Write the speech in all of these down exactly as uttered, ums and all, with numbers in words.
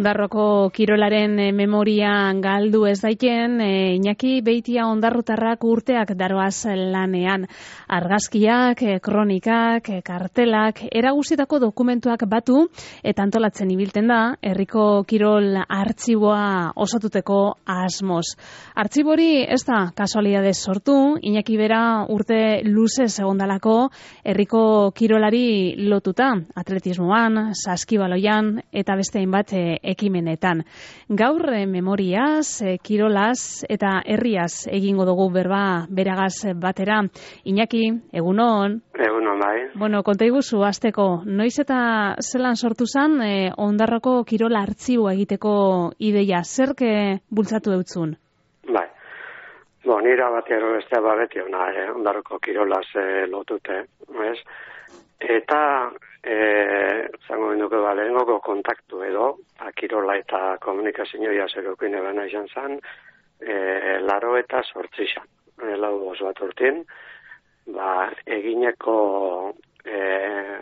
Ondarroko kirolaren memoria galdu ez daiken, e, Iñaki Beitia ondarrutarrak urteak daroaz lanean. Argazkiak, e, kronikak, e, kartelak, eraguzitako dokumentuak batu eta antolatzen ibilten da, herriko kirol artxiboa osatuteko asmoz. Artxibori ez da kasualidadez sortu, Iñaki bera urte luzez egondalako herriko kirolari lotuta, atletismoan, saskibaloian eta beste hainbat e, ekimenetan. Gaur e, memoriaz, e, kirolaz eta herriaz egingo dugu berba beragaz batera. Iñaki, egunon. Egunon, bai. Bueno, konta iguzu, azteko, noiz eta zelan sortu zen e, Ondarroko kirola artxiboa egiteko ideia, zerke bultzatu eutzun? Bai. Bo, nira batero beste babeti hona, eh, Ondarroko kirolaz eh, lotute, ez? Eta, eh, zango benduke balengoko kontaktu edo, a, kirola eta komunikazioa zerokin ebena izan zen, eh, laro eta sortzi zan, eh, lau bos bat urtin, ba, egineko, eh,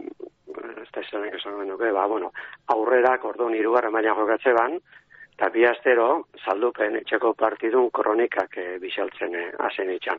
ez da izanek esan benduke, ba, bueno, aurrerak orduan hirugarren maila jokatze ban, eta bi astero, saldupen etxeko partidun kronikak e, bisaltzen e, azen itxan.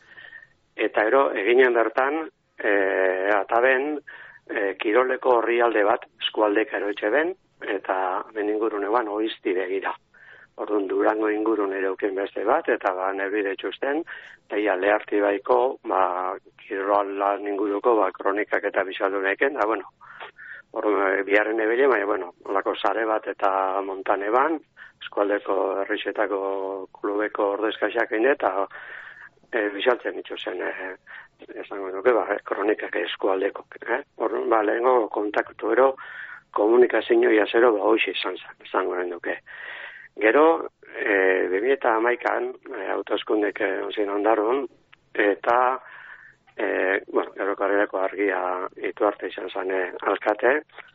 Eta ero, eginen bertan, e, ataben, e, kiroleko horrialde bat, eskualdeka eroitxe ben, eta ben ingurune ban, oizti begira. Orduan, Durango ingurun ereuken beste bat, eta ba, nerbide txusten, eta ia leharti baiko, ba, kirolan inguruko, ba, kronikak eta bisalduneken, da, bueno, Orduan, biharren ebile, baina, bueno, olako sare bat eta montane ban, eskualdeko herrixetako klubeko ordezkaxak egin eta e, bisaltzen ditu zen, e, esango nuke, ba, kronikak eskualdeko. Eh? Orduan, ba, lehenko kontaktu ero, komunikazioa zero, ba, hoxe izan zen, esango nuke. Gero, e, bi mila hamaikan, e, autoeskundek onzien ondarun, eta E, bueno, gero karrerako argia itu arte izan zane alkate,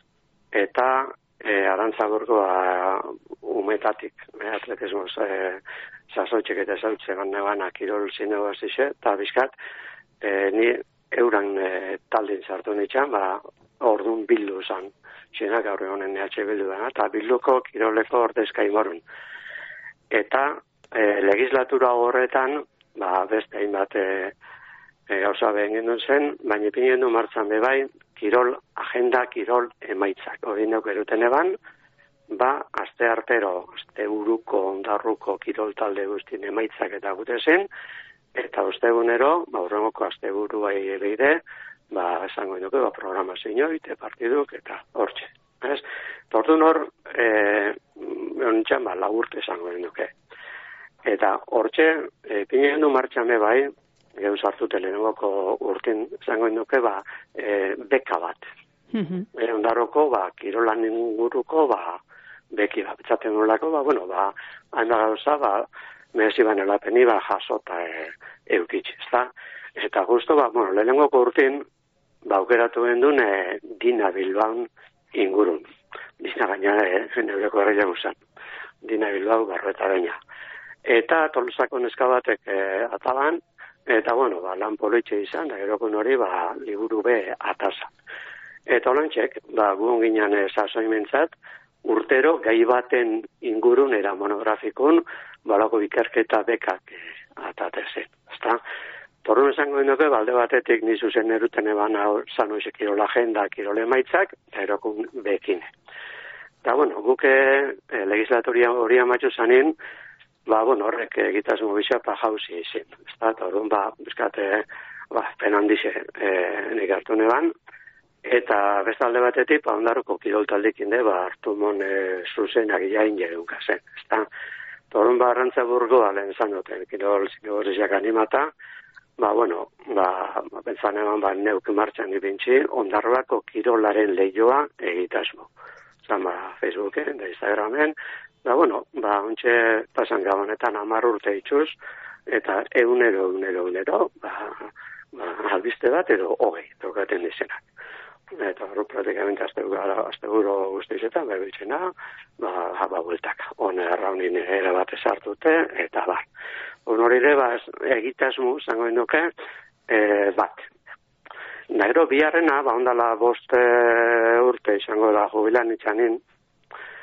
eta e, Arantzaburgo ba, umetatik, e, atletismoz e, sasoitxek eta zautze gane bana kirol zinegu azize, eta bizkat, e, ni euran e, taldin zartu nitxan, ba, orduan bildu zan, zinak aurre honen E H bildu dena, eta bilduko kiroleko ordezka imorun. Eta e, legislatura horretan, ba, beste hainbat e, E, gauza behen gendun zen, baina ipinen du martzan bebai, kirol, agenda, kirol, emaitzak. Hori neuk eruten eban, ba, aste artero, aste buruko, ondarruko, kirol talde guztien emaitzak eta gute zen, eta ostegunero, ba, urrengoko aste buruai ebeide, ba, esango induke, ba, programazio ite partiduk, eta hortxe. Ez? Tortun hor, e, onitxan, ba, lagurte esango induke. Eta hortxe, e, ipinen du martzan bebai, geu sartu telenengoko urtin zango induke, ba, e, beka bat. Mm-hmm. E, ondarroko, ba, kirolan inguruko, ba, beki bat. Betzaten nolako, ba, bueno, ba, hain gauza, ba, mezi banelapeni, ba, jasota e, eukitxe, ezta? Eta justo, ba, bueno, lehenengoko urtin, ba, aukeratu gendun, e, Dina Bilbaun ingurun. Dina gaina, e, neureko erreia guzan. Dina Bilbao barreta baina. Eta Tolosako neska batek e, ataban, eta, bueno, ba, lan politxe izan, da erokun hori, ba, liburu be atasa. Eta olantxek, ba, guon ginen sasoimentzat, urtero gai baten ingurun era monografikun, balako ikerketa bekak eh, atatezen. Ezta? Torun esango induke, balde batetik nizu zen eruten eban sanoizek kirol agenda, kirole maitzak, eta erokun bekine. Eta, bueno, guke eh, legislatoria hori amatxu zanin, ba, bueno, horrek egitasmo bisa pa jauzi izin. Ez da, eta orduan, ba, bizkate, ba, pen handize e, nik hartu neban. Eta bestalde batetik, ba, Ondarroko kirol taldekin de, ba, hartu mon e, zuzenak jain jegunka zen. Ez da, orduan, ba, Arantzaburgoa lehen zanoten, kirol zinegorriak animata, ba, bueno, ba, bentzan eban, ba, neuk martxan ibintzi, Ondarroako kirolaren lehioa egitasmo. Zan, ba, Facebooken, da Instagramen, da, bueno, ba, ontxe pasan gabonetan amar urte itxuz, eta egunero, egunero, egunero, ba, ba, albiste bat edo hogei, tokaten dizenak. Eta hori pratikamente asteguro guztizetan, behitzena, ba, ba, bueltaka. Hone erraunin ere bat esartute, eta bar. Hori ere, ba, egitasmu, zango induke, e, bat. Nahero, biharrena, ba, ondala bost urte izango da jubilan itxanin,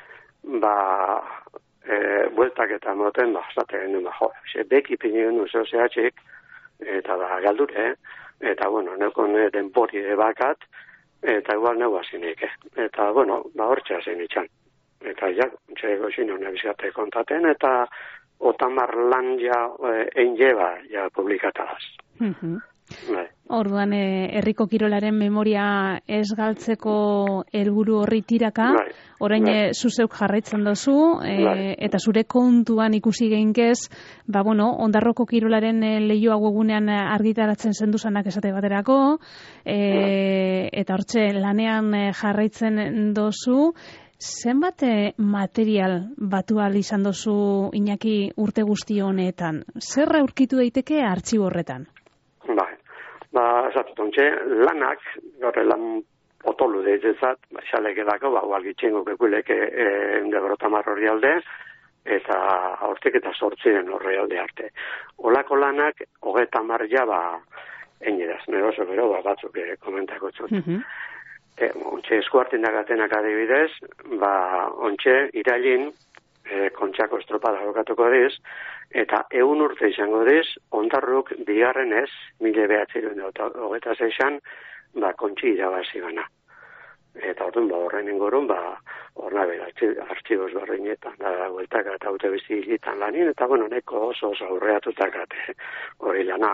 ba, e, bueltak eta moten, ba, zaten genuen, ba, jo, ze beki pinen oso zehatxik, eta ba, galdure, eta, bueno, nekon denpori bakat, eta igual neu hazinik, eta, bueno, ba, hortxe hazin itxan. Eta, ja, txego zinu nebizkate kontaten, eta otamar lan ja, egin jeba, ja, publikatadaz. Mm-hmm. Bai. Orduan, herriko e, kirolaren memoria ez galtzeko helburu horri tiraka, bai. Orain bai. Zuzeuk jarraitzen dozu, e, bai. Eta zure kontuan ikusi geinkez, ba, bueno, Ondarroko kirolaren lehioa webunean argitaratzen zenduzanak esate baterako, e, bai. Eta hortxe lanean jarraitzen dozu, zenbat material batu ahal izan dozu Iñaki urte guzti honetan? Zer aurkitu daiteke artxibo horretan? Bai, ba, esatut ontxe, lanak, gaur lan otolu deitzezat, ba, xalek edako, ba, ualgitxengo kekuleke e, debrotamar horri alde, eta hortik eta sortziren horri alde arte. Olako lanak, hogeta marja, ba, eneraz, neroso gero, ba, batzuk e, komentako txut. Mm-hmm. E, ontxe, eskuartin dagatenak adibidez, ba, ontxe, irailin, e, kontxako estropada jokatuko diz, eta egun urte izango diz, Ondarruk bigarren ez, mila behatzerun hogeta zeixan, ba, kontxi irabazi gana. Eta orduan, ba, horren ingurun, ba, horna bera, artxiboz barrinetan, da, gueltak eta haute bizi higitan lanin, eta, bueno, neko oso oso aurreatutak hori lana.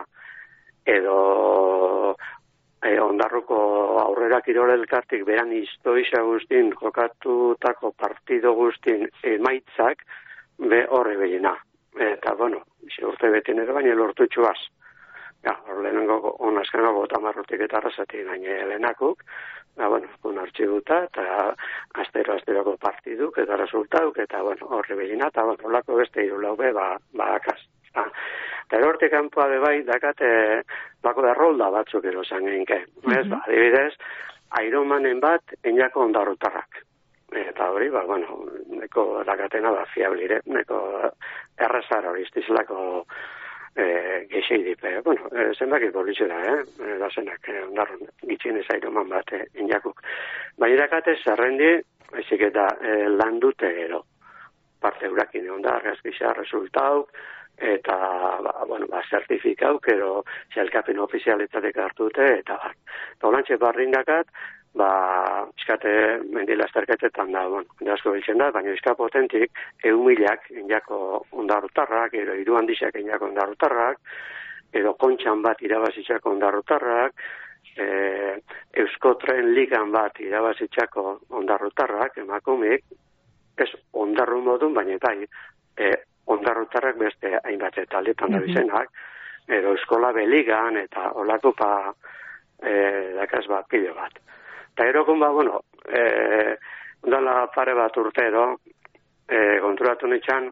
Edo, e, Ondarruko aurrera kirol elkartik beran iztoiza guztin, jokatutako partido guztin emaitzak, be horre behina. Eta, bueno, urte beti nire baina lortu txuaz. Ja, hor lehenengo onazkanako tamarrotik eta arrazatik baina lehenakuk, ba, bueno, un artxibuta, eta astero-asteroko partiduk, eta resultauk, eta, bueno, horre behina, eta, bueno, lako beste irulau be, ba, ba, akaz. Eta, erorte kanpoa be bai, dakate, bako da rolda batzuk erosan genke. Mm-hmm. Ez, ba, adibidez, Ironmanen bat, Iñako Ondarrutarrak. Eta hori, ba, bueno, neko dakatena da fiablire, neko errazara hori iztizlako e, geixei dipe. Bueno, e, zenbakit borritxe da, eh? Da zenak, eh, ondarron, gitxin ez airoman bat, eh, inakuk. Baina dakate, zerrendi, ezik eta e, lan dute gero. Parte urakin egon da, argazkisa resultauk, eta, ba, bueno, ba, zertifikauk, ero, zelkapen ofizialetak hartu dute, eta, ba, eta olantxe barrindakat, ba, izkate mendilazterketetan da, bueno, asko biltzen da, baina izka potentik, egun milak inako ondarrutarrak, edo hiru handixak inako ondarrutarrak, edo kontxan bat irabazitzako ondarrutarrak, e, Euskotren ligan bat irabazitzako ondarrutarrak, emakumik, ez ondarru modun, baina bai, e, ondarrutarrak beste hainbat eta aldetan da bizenak, edo eskola beligan, eta olako pa, e, dakaz bat, pide bat. Eta erokun ba, bueno, e, ondala pare bat urtero, e, konturatu nitxan,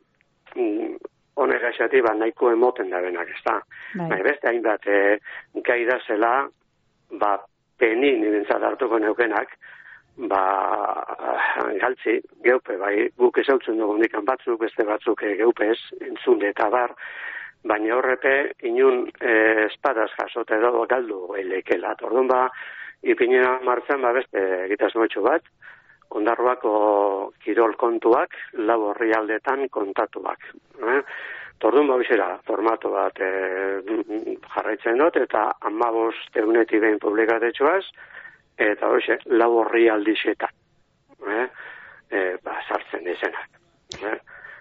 honek gaixati, ba, nahiko emoten da benak, ez da. Bai. Beste hainbat, e, gaida zela, ba, penin nintzat hartuko neukenak, ba, galtzi, geupe, bai, guk ezautzen dugu nikan batzuk, beste batzuk e, geupez, entzunde eta bar, baina horrepe, inun e, espadaz jasote edo galdu eleikela. Orduan ba, ipinena martzan, ba, beste egitasmoetxo bat, Ondarruako kirol kontuak, lau horri aldetan kontatuak. Eh? Tordun babizera, formato bat e, jarraitzen dut, eta amabost eguneti behin publikatetxoaz, eta hoxe, lau horri aldixetan. Eh? E, ba, sartzen izenak. Eh?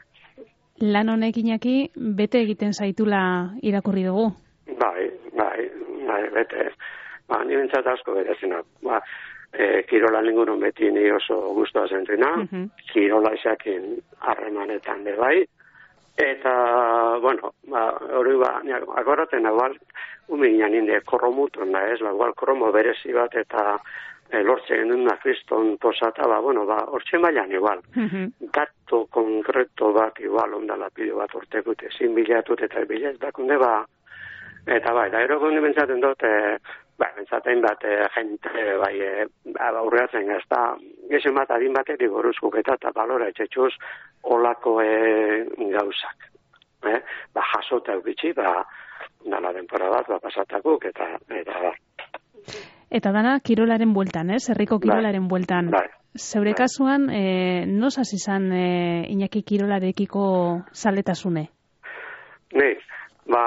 Lan honek Iñaki, bete egiten zaitula irakurri dugu? Bai, bai, bai, bete. Ba, ni bentsat asko berezina. Ba, e, kirola ningunon beti ni oso guztua zentrina, uh-huh. Kirola izakin harremanetan de bai, eta, bueno, ba, hori ba, agoraten agual, uminan inde korromutun da ez, lagual korromo berezi bat eta e, lortzen genuen kriston posata, ba, bueno, ba, hortzen bailan igual. Uh-huh. Dato konkreto bat igual ondala pilo bat urtekute, zin bilatut eta bilet, dakunde ba, eta bai, da eroko ni bentsaten dut, e, ba, bentsaten bat, e, jente, bai, e, aurreatzen ez da, gexen bat adin batek igoruzkuk eta eta balora etxetxuz olako e, gauzak. Eh? Ba, jasota eukitzi, ba, dala denpora bat, ba, pasatakuk eta, eta ba. Eta dana kirolaren bueltan, ez? Herriko kirolaren bueltan. Bai. Zeure kasuan, e, nos hasi izan e, Iñaki kirolarekiko zaletasune? Ni, ba,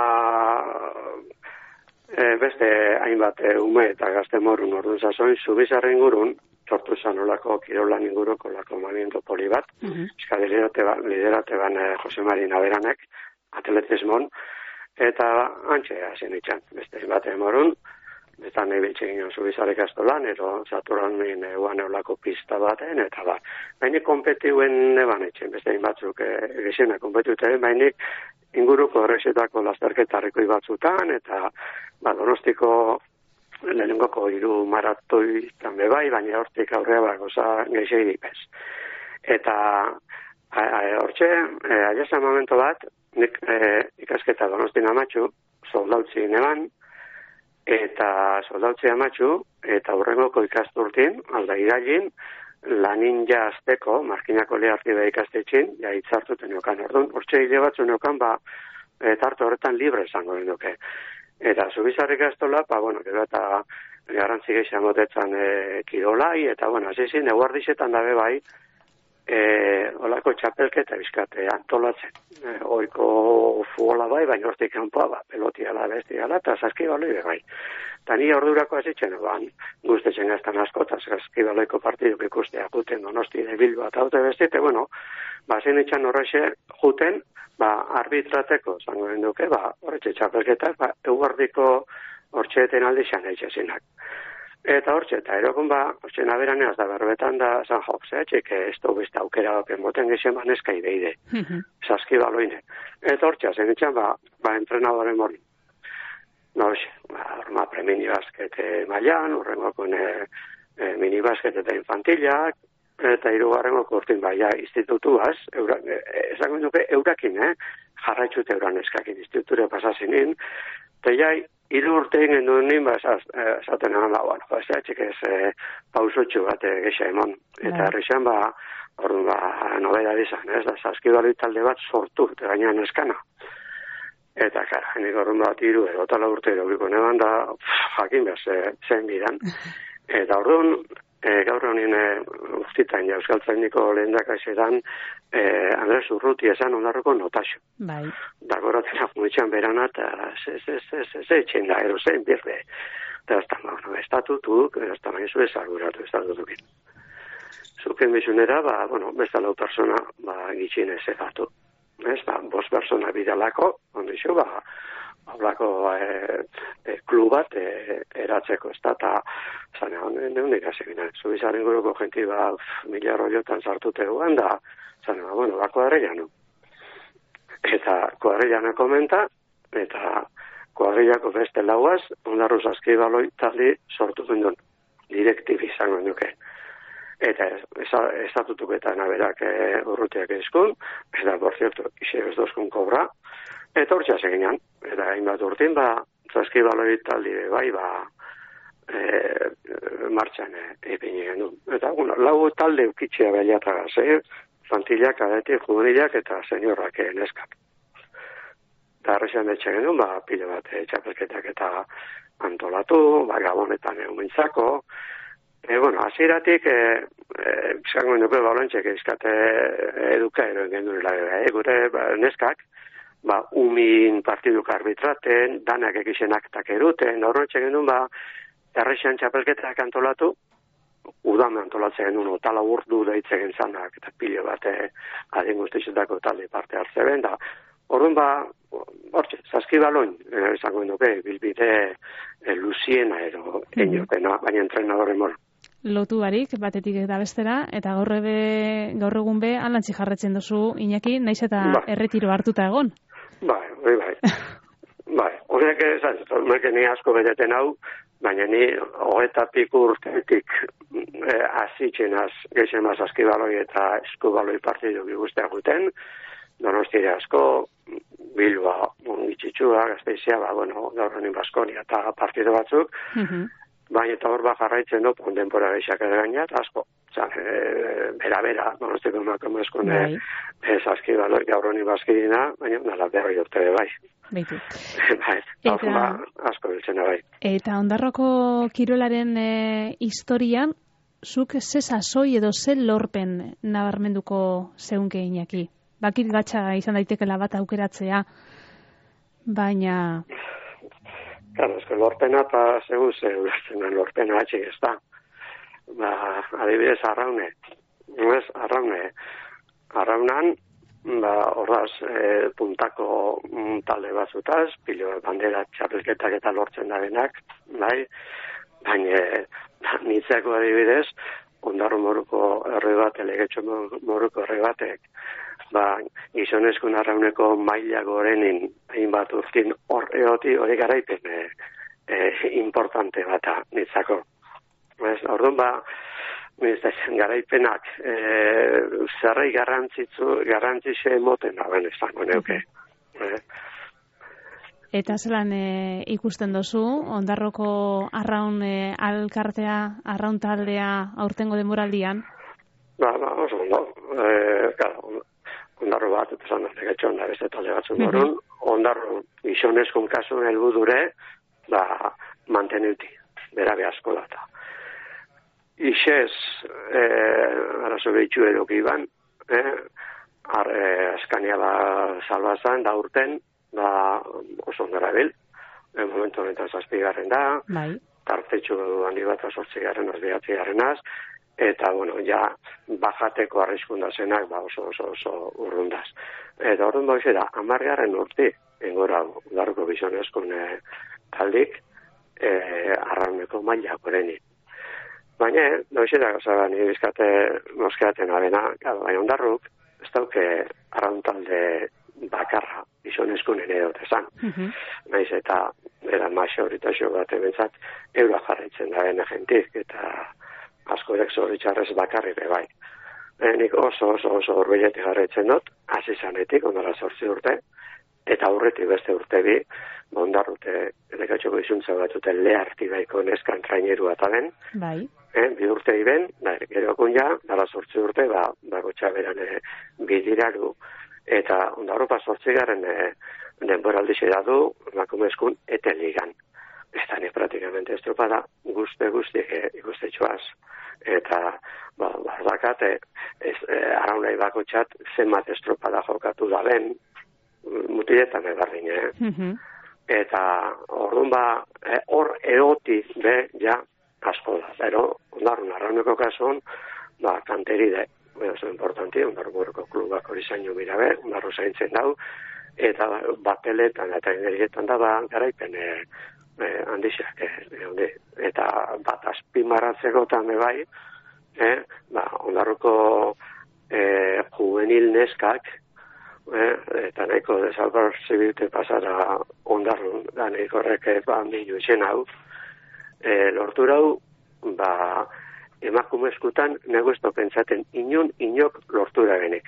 e, beste hainbat e, ume eta gazte morun orduan zazoin, Zubizarren gurun, sortu zan olako kirolan inguruko olako movimiento poli bat, uh-huh. Eska liderate ban, liderate ban e, Jose Mari Naberanek, atletismon, eta antxe hasen itxan, beste hainbat morun, eta nahi biltzen ginen Zubizarrek astolan, ero Saturnan min eguan eulako pista baten, eta ba, bainik kompetiuen eban etxen, beste hain batzuk e, egizena kompetiuten, bainik inguruko horrexetako lasterketarreko batzutan, eta ba, Donostiko lehenengoko hiru maratoi tanbe bai, baina hortik aurrea ba, goza geixei bez. Eta hortxe, e, aiesa momento bat, nik e, ikasketa Donostin amatxu, soldautzi neban, eta soldautzi amatxu, eta hurrengoko ikasturtin, alda irailin, lanin ja azteko, markinako leharti beha ikastetxin, ja hitzartuten neokan orduan, hortxe hile batzu neokan, ba, tarte horretan libre esango genduke. Eta Zubizarrik astola, ba, bueno, gero eta garrantzi geixan motetzan e, kirolai, eta, bueno, azizin, eguardizetan dabe bai, e, olako txapelketa bizkate antolatzen. E, oiko fuola bai, baina hortik kanpoa, ba, pelotiala, bestiala, eta saskibaloi bai. Eta ni ordurako azitzen, ban, guztetzen gaztan asko, eta saskibaloiko partiduk ikustea juten Donosti de Bilbao eta haute bestite, bueno, ba, zen itxan horrexe juten, ba, arbitrateko, zango den duke, ba, horretxe txapelketak, ba, eguardiko hortxeeten aldixan eitxezinak. Eta hortxe, eta erokun ba, hortxe naberaneaz da berbetan da San Jose, txike ez du beste aukera open moten gizien ba neskai beide, saskibaloine. Eta hortxe, zen itxan, ba, ba entrenadoren mori. No, hoxe, ba, orma premini baskete mailan, urrengokun e, e, mini basket eta infantilak, eta hirugarrengoko urtin baia institutuaz, eura, e, esango duke, eurakin, eh? Jarraitxute euran eskakin instituture pasazinin, eta jai, hiru urte egin duen nien, ba, esaten eman da, bueno, ba, ez da, ez e, pausotxu bat egixa emon, eta herrixan, ba, orduan, ba, nobeda dizan, ez da, saskibali talde bat sortu, eta gainean eskana. Eta, kara, nik orduan bat iru, edo tala urte erokiko neban da, pff, jakin behaz, e, zen bidan. Eta orduan, E, gaur honien e, uftitan ja euskaltzainiko lehen dakasetan e, Andres Urruti esan ondarroko notaxo. Bai. Da goratzen afumitxan berana eta ze, ze, ze, ze, ze etxen da, ero zen birre. Eta ez da, bueno, estatutuk, ez da main zu ezaguratu estatutukin. Zuken bizunera, ba, bueno, besta lau persona, ba, gitxin ez egatu. Ez, ba, bos persona bidalako, ondixo, ba, hablako e, e, klub bat e, eratzeko ez da, eta zane, neunik hasi ginen. Zubizaren guruko jenti ba, mila rollotan sartute guan, da, zane, ba, bueno, ba, kuadrillano. Eta kuadrillano komenta, eta kuadrillako beste lauaz, ondarru saskibaloi taldi sortu duen direktibi izango nuke. Eta estatutuk eta naberak e, urrutiak ezkun, eta, por cierto, ise ez dozkun kobra, eta hortxas eginan, eta hainbat urtin, ba, saskibaloi taldi bai, ba, e, martxan epin egin du. Eta, bueno, lau talde ukitxea behiatagaz, eh? Fantilak, adetik, juvenilak eta senyorrak neskak. Eta arrexan betxe egin du, ba, pile bat e, txapelketak eta antolatu, ba, gabonetan eumintzako. E, bueno, aziratik, e, e, izango nuke balantxek izkate eduka eroen gendurela, e, gure ba, neskak, ba, umin partiduk arbitraten, danak egisenak takeruten, horretxe genuen, ba, errexan txapelketak antolatu, udame antolatzen genuen, otala urdu daitze gentzanak, eta pile bat adin guztizetako talde parte hartze ben, da, orduan, ba, hortxe, saskibaloin, izango duke, bilbide e, luziena ero, mm-hmm. Eniopena, baina entrenadore mor. Lotu barik, batetik eta bestera, eta gaur, ebe, gaur egun be, alantzi jarretzen duzu, Iñaki, naiz eta ba. Erretiro hartuta egon. Bai, bai, bai. Bai, honek ez, honek ni asko beteten hau, baina ni hogetatik urtetik e, azitxenaz, geixen maz askibaloi eta eskubaloi partidu guztiak guten, Donostire asko, Bilba, Ongitxitxua, Gazteizia, ba, bueno, gaur honin Baskonia eta partidu batzuk, mm-hmm. baina eta hor ba jarraitzen dut, denbora geixak gainat, asko. Zan, e, bera-bera, donosteko emakumezko bai. e, zaski baloi, gaur honi bazkidina, baina nala berroi urte bai. Beitu. bai, eta, ba, asko biltzena bai. Eta Ondarroko kirolaren e, historian, zuk ze sasoi edo ze lorpen nabarmenduko zeunke Iñaki? Bakit gatsa izan daitekela bat aukeratzea, baina... Claro, eske lorpena eta zeu zeu lorpena atxik ez da. Ba, adibidez, arraune. Ez, arraune. Arraunan, ba, horraz, e, puntako mm, talde batzutaz, pilo bandera txapelketak eta lortzen dabenak, bai, baina nitzeko adibidez, Ondarro moruko herri bat, elegetxo moruko herri batek, ba, gizonezkun arrauneko maila gorenin, hainbat urtin hor eoti, hori garaipen e, e, importante bata nitzako. Ez, orduan ba, ministrazioen garaipenak e, zerrei garrantzitzu, garrantzitze emoten da, ben, esango neuke. E. Eta zelan e, ikusten dozu, Ondarroko arraun e, alkartea, arraun taldea aurtengo denboraldian? Ba, ba, oso, ondo. E, claro, Ondarro bat, eta zan, negatxon da beste talde batzun gorun, Ondarro gizonezkun kasun helbudure, ba, mantenuti, berabe asko data. Ixez, eh, arazo behitxu eduki iban, eh, ar, eh, askania ba salbazan, da urten, ba oso ondara bil, en momentu honetan zazpigarren da, bai. Tartetxu handi bat azortzigarren, azbiatzigarrenaz, eta, bueno, ja, bajateko arriskunda zenak, ba oso oso oso urrundaz. Eta orduan bauze da, amargarren urti, engora, Ondarroko gizonezkun eh, taldik, eh, arrauneko maila gorenik. Baina, doize da gauza da, nire bizkate moskeaten abena, baina Ondarruk, ez dauke arrauntalde bakarra, izonezkunen edo tezan. Uh-huh. Naiz eta, era maixoritazio bat ebentzat, euroa jarraitzen da bene jentik, eta asko erek zoritxarrez bakarri be bai. E, nik oso oso oso urbiletik jarraitzen dut, hasi zanetik, ondara zortzi urte, eta aurretik beste urte bi, Ondarrute, elekatxoko izuntza batute leharti daiko neskan traineru eta den, bai. Eh, bi urte iben, da, gero ja, dara sortzi urte, ba, ba gotxaberan e, bidiraru, eta Ondarropa sortzigaren e, denboraldixe da du, emakumezkun ete ligan. Ez da, ni praktikamente estropada, guzte guztiek e, ikustetxoaz. Eta, ba, bardakate, ez, e, araunai bako txat, zenbat estropada jokatu da ben, mutiletan egarrin, eh? Uh-huh. Eta, orduan ba, hor e, eoti, be, ja, asko da, pero Ondarrun arrauneko kasuan, ba, kanteri de, oso importanti, Ondarru Moruko klubak hori zaino mirabe, Ondarru zaintzen dau, eta bateletan eta energietan da, ba, garaipen e, e, handixak, e, eta bat azpimaratzeko tame bai, e, ba, Ondarruko e, juvenil neskak, Eh, eta nahiko desalbar zibilte pasara Ondarrun, da nahiko horrek ba, minu etxen hau, e, lortura hau, ba, emakumezkutan nego ez pentsaten inun inok lortura genek.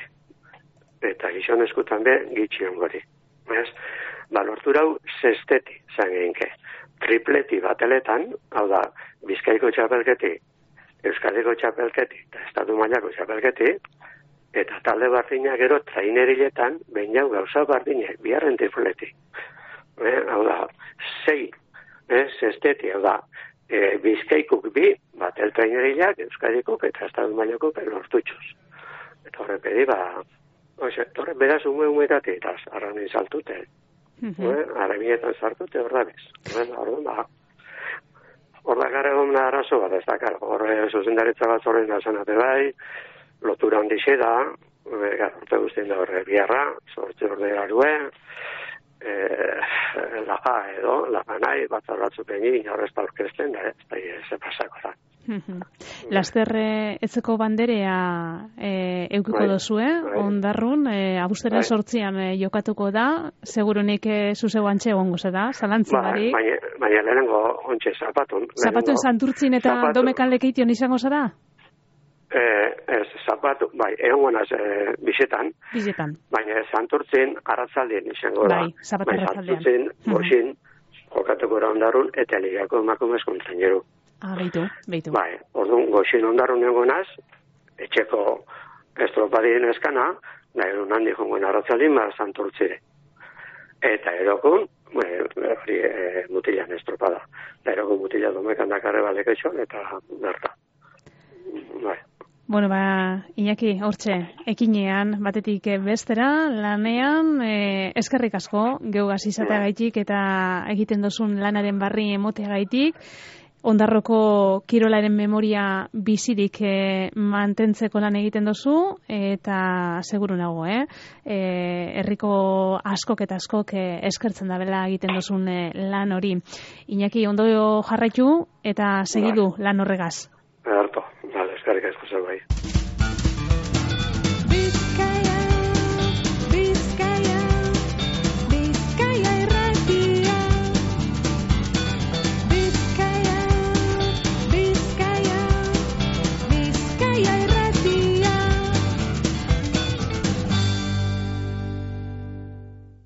Eta gizonezkutan be, gitxion gori. Ez? Ba, lortura hau zesteti zan gehinke. Tripleti bateletan, hau da, Bizkaiko txapelketi, Euskadiko txapelketi, eta Estatu mailako txapelketi, eta talde bardina gero traineriletan, behin jau gauza bardinek, biharren tripuleti. Eh, hau da, zei, eh, zesteti, hau da, e, Bizkaikuk bi, batel trainerilak, Euskadikuk eta Estadu mailakuk lortutxuz. Eta horre pedi, ba, oze, horre beraz ume umetati, eta arraunin saltute. Uh-huh. Eh, arreminetan sartute, hor da bez. Eh, hor da, hor da gara egon arazo bat, ez da, horre zuzendaritza bat zorren da zanate bai, lotura handixe da, e, urte guztien da horre biarra, sortze orde garue, e, laga edo, laga nahi, bat zarratzuk egin, horrez da orkesten, da, ez da, ez pasako da. Lasterre etzeko banderea e, eukiko bai, dozue, bai. Ondarrun, e, abuzteren bai. sortzian e, jokatuko da, segurunik e, zuzeu antxe egongo da, zalantzi barik. Ba, baina, baina lehenengo ontxe zapatun. Zapatun santurtzin eta zapatu. Domekan lekeition izango zara? Eh, ez, zapatu, bai, egon gonaz eh, bisetan. Bisetan. Baina santurtzin arratzaldien izango da. Bai, zapatu arratzaldien. Santurtzin, boxin, jokatuko da Ondarrun, eta ligako emakumezkun traineru. Ah, behitu, behitu. Bai, orduan goxin ondarru nengonaz, etxeko estropadien eskana, da egun handi jongoen arratzalin, ba, santurtzire. Eta erokun, hori e, mutilan estropada. Da erokun mutila domekan dakarre balek etxon, eta berta. Bai. Bueno, ba, Iñaki, hortxe, ekinean, batetik bestera, lanean, e, eskerrik asko, geugaz izatea gaitik, eta egiten dozun lanaren barri emotea gaitik, Ondarroko kirolaren memoria bizirik e, mantentzeko lan egiten dozu, eta seguru nago, eh? E, herriko askok eta askok e, eskertzen da bela egiten dozun e, lan hori. Iñaki, ondo jarraitu eta segidu lan horregaz. Harto, vale, eskerrik asko zerbait.